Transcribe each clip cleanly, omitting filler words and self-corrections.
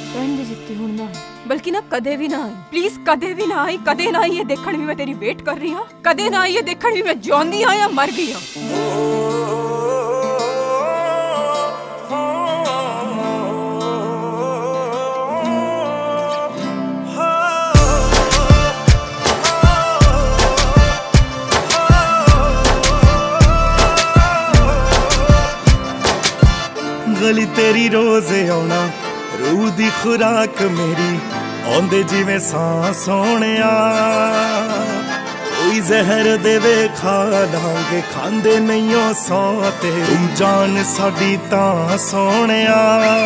रहने जितनी हूं ना बल्कि ना कदे भी ना आई प्लीज कदे भी ना आई कदे ना आई ये देखण भी मैं तेरी वेट कर रही हां कदे ना आई ये देखण भी मैं जिउंदी हां या मर गई हां। गली तेरी रोज आना रूह दी खुराक मेरी आंदे जिवें सां सोहणिया कोई जहर देवे खा लांगे खांदे नहीं ओ सौ ते तू जान साडी तां सोहणिया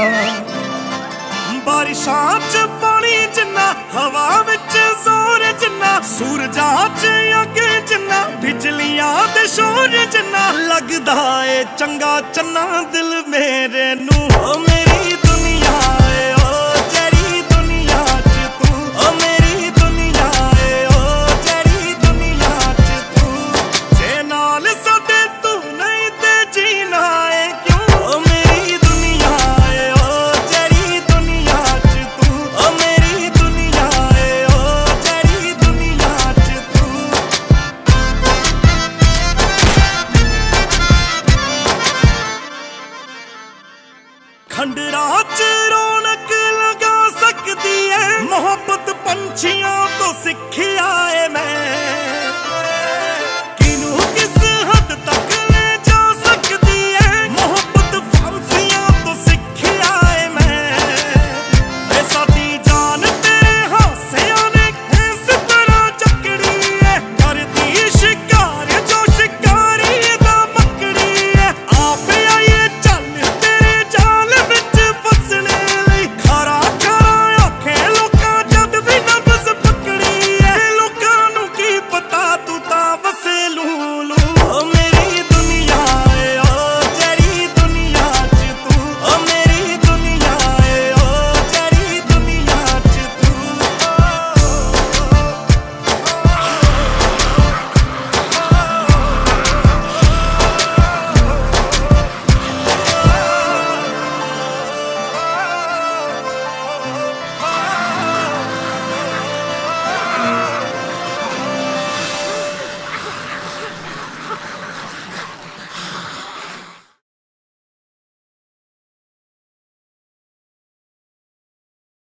बारिशां च पानी जिन्ना हवा विच जोर जिन्ना सूरजा च अग जिन्ना बिजलियां दे शोर जिन्ना लगदा ए चंगा चन्ना दिल मेरे नू ओ मेरी दुनिया ए ओ जेड़ी दुनिया च तू ओ मेरी दुनिया ए ओ जेड़ी दुनिया च तू जे नाल साडे तू नहीं ते जीना ए क्यों ओ मेरी दुनिया ए ओ जेड़ी दुनिया च तू ओ मेरी दुनिया ए ओ जेड़ी दुनिया च तू खंडरा च रौनक लगा सकती है मोहब्बत पंछियों तो सीखी आए मैं